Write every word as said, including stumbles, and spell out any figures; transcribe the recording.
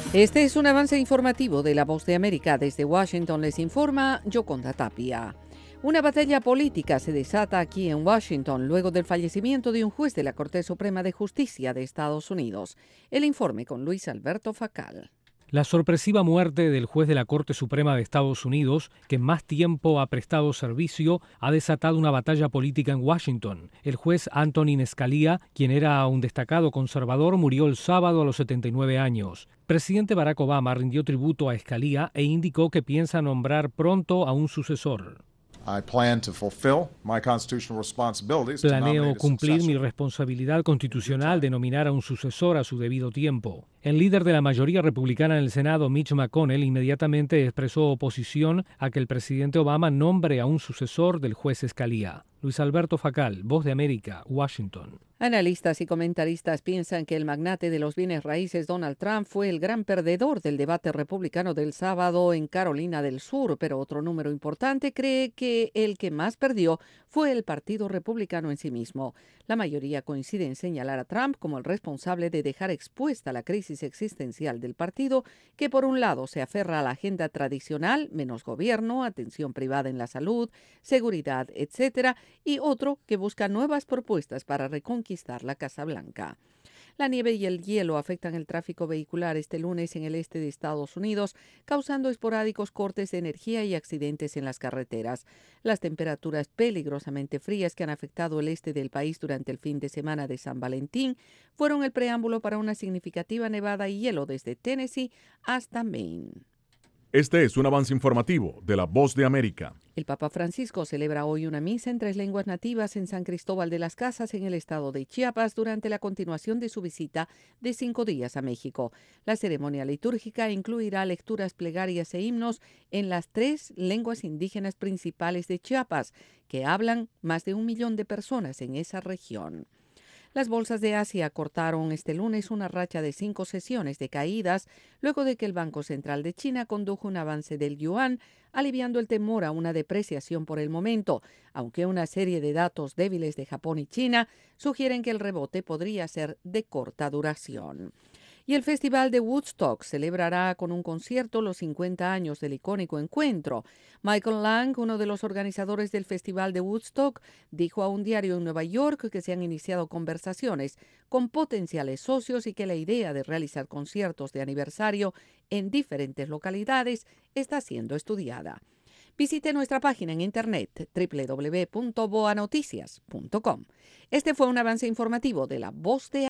Este es un avance informativo de La Voz de América. Desde Washington les informa Yoconda Tapia. Una batalla política se desata aquí en Washington luego del fallecimiento de un juez de la Corte Suprema de Justicia de Estados Unidos. El informe con Luis Alberto Facal. La sorpresiva muerte del juez de la Corte Suprema de Estados Unidos, que más tiempo ha prestado servicio, ha desatado una batalla política en Washington. El juez Antonin Scalia, quien era un destacado conservador, murió el sábado a los setenta y nueve años. Presidente Barack Obama rindió tributo a Scalia e indicó que piensa nombrar pronto a un sucesor. Planeo cumplir mi responsabilidad constitucional de nominar a un sucesor a su debido tiempo. El líder de la mayoría republicana en el Senado, Mitch McConnell, inmediatamente expresó oposición a que el presidente Obama nombre a un sucesor del juez Scalia. Luis Alberto Facal, Voz de América, Washington. Analistas y comentaristas piensan que el magnate de los bienes raíces Donald Trump fue el gran perdedor del debate republicano del sábado en Carolina del Sur, pero otro número importante cree que el que más perdió fue el Partido Republicano en sí mismo. La mayoría coincide en señalar a Trump como el responsable de dejar expuesta la crisis existencial del partido, que por un lado se aferra a la agenda tradicional, menos gobierno, atención privada en la salud, seguridad, etcétera, y otro que busca nuevas propuestas para reconquistar la Casa Blanca. La nieve y el hielo afectan el tráfico vehicular este lunes en el este de Estados Unidos, causando esporádicos cortes de energía y accidentes en las carreteras. Las temperaturas peligrosamente frías que han afectado el este del país durante el fin de semana de San Valentín fueron el preámbulo para una significativa nevada y hielo desde Tennessee hasta Maine. Este es un avance informativo de La Voz de América. El Papa Francisco celebra hoy una misa en tres lenguas nativas en San Cristóbal de las Casas, en el estado de Chiapas, durante la continuación de su visita de cinco días a México. La ceremonia litúrgica incluirá lecturas, plegarias e himnos en las tres lenguas indígenas principales de Chiapas, que hablan más de un millón de personas en esa región. Las bolsas de Asia cortaron este lunes una racha de cinco sesiones de caídas luego de que el Banco Central de China condujo un avance del yuan, aliviando el temor a una depreciación por el momento, aunque una serie de datos débiles de Japón y China sugieren que el rebote podría ser de corta duración. Y el Festival de Woodstock celebrará con un concierto los cincuenta años del icónico encuentro. Michael Lang, uno de los organizadores del Festival de Woodstock, dijo a un diario en Nueva York que se han iniciado conversaciones con potenciales socios y que la idea de realizar conciertos de aniversario en diferentes localidades está siendo estudiada. Visite nuestra página en internet doble u doble u doble u punto boa noticias punto com. Este fue un avance informativo de La Voz de